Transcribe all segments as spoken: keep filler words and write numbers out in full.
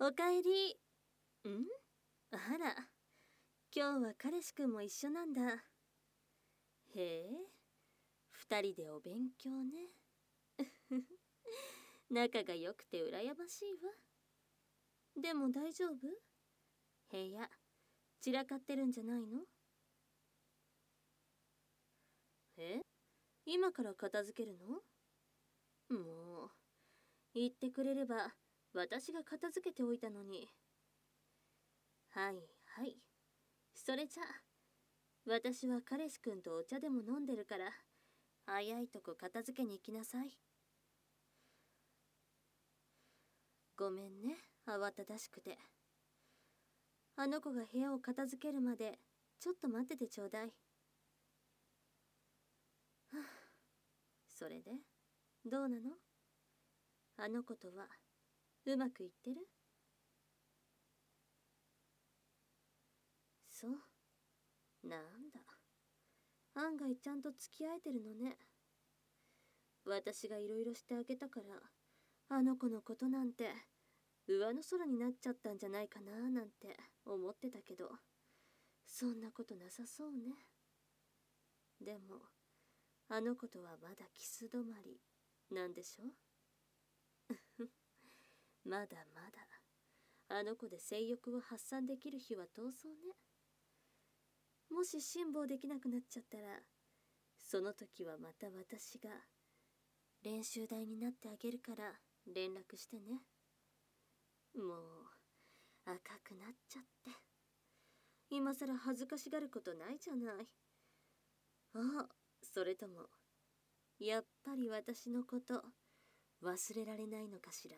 おかえり。ん？あら、今日は彼氏くんも一緒なんだ。へえ、二人でお勉強ね。仲が良くて羨ましいわ。でも大丈夫？部屋、散らかってるんじゃないの？え？今から片付けるの？もう、言ってくれれば私が片付けておいたのに。はいはい。それじゃあ、私は彼氏くんとお茶でも飲んでるから、早いとこ片付けに行きなさい。ごめんね、慌ただしくて。あの子が部屋を片付けるまで、ちょっと待っててちょうだい。はあ、それで、どうなの？あの子とは、うまくいってる？そう。なんだ。案外ちゃんと付き合えてるのね。私がいろいろしてあげたから、あの子のことなんて、上の空になっちゃったんじゃないかななんて思ってたけど、そんなことなさそうね。でも、あの子とはまだキス止まりなんでしょ？まだまだ、あの子で性欲を発散できる日は遠そうね。もし辛抱できなくなっちゃったら、その時はまた私が練習台になってあげるから連絡してね。もう赤くなっちゃって、今さら恥ずかしがることないじゃない。あ、それともやっぱり私のこと忘れられないのかしら。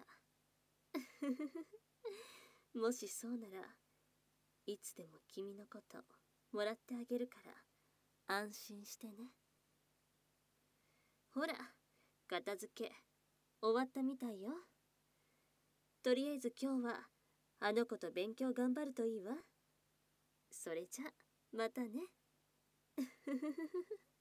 もしそうなら、いつでも君のこともらってあげるから安心してね。ほら、片付け終わったみたいよ。とりあえず今日はあの子と勉強頑張るといいわ。それじゃまたね。